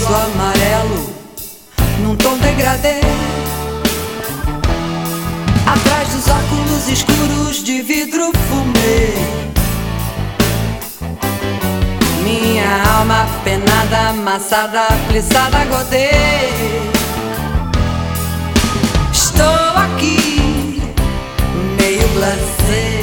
azul amarelo num tom degradê. Atrás dos óculos escuros de vidro fumê. Minha alma penada, amassada, plissada, godê. Estou aqui, meio blasé.